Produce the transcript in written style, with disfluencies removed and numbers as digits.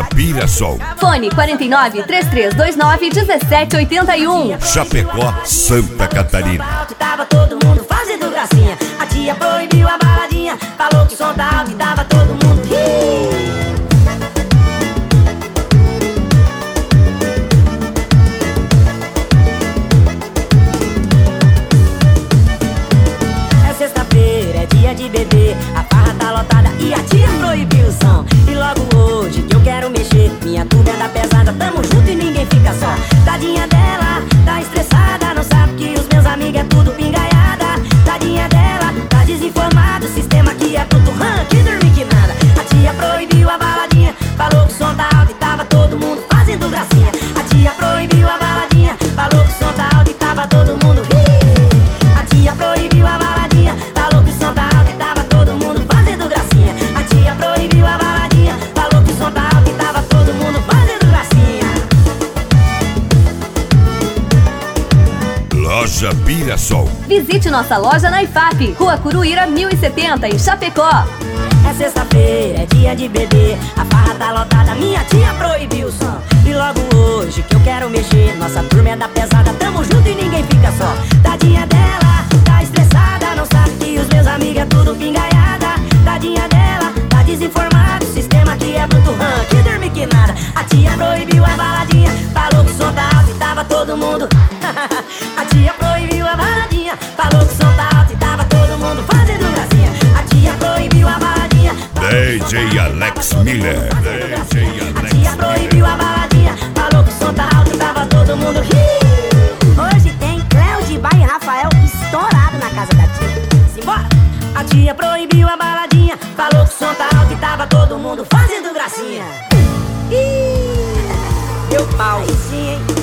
Mirassol. Fone 49-3329-1781. Chapecó, Santa Catarina. Tava todo mundo fazendo gracinha. A tia proibiu a baladinha, falou que o som tá alto e tava todo mundo É sexta-feira, é dia de beber, a farra tá lotada e a tia proibiu o som. E logo hoje que eu quero mexer, minha turma é da pesada, tamo junto e ninguém fica só. Tadinha dela, tá estressada, não sabe que os meus amigos é tudo pingaiada. Tadinha dela, tá desinformado, o sistema aqui é tudo que dorme que nada. A tia proibiu a baladinha, falou que o som tá alto e tava todo mundo fazendo gracinha. A tia proibiu a baladinha, falou que o som tá alto e tava todo mundo A tia proibiu a baladinha, falou que o som tá alto e tava todo mundo fazendo gracinha. A tia proibiu a baladinha, falou que o som tá alto e tava todo mundo fazendo gracinha. Loja Mirassol. Visite nossa loja na IFAP, Rua Curuíra 1070, em Chapecó. É sexta-feira, é dia de beber, a farra tá lotada, minha tia proibiu o som. E logo hoje que eu quero mexer, nossa turma é da pesada, tamo junto e ninguém fica só. Tadinha dela, tá estressada, não sabe que os meus amigos é tudo pingaiada. Tadinha dela, tá desinformado, o sistema aqui é muito que dorme que nada. A tia proibiu a baladinha, falou que o som tá alto e tava todo mundo A tia proibiu a baladinha, falou que o som tá alto e tava todo mundo fazendo gracinha. A tia proibiu a baladinha, DJ Alex Miller. a tia proibiu a baladinha, falou que o som tá alto e tava todo mundo Hoje tem Cléo de Baia e Rafael estourado na casa da tia. Simbora! A tia proibiu a baladinha, falou que o som tá alto e tava todo mundo fazendo gracinha. Deu pau. Aí sim, hein?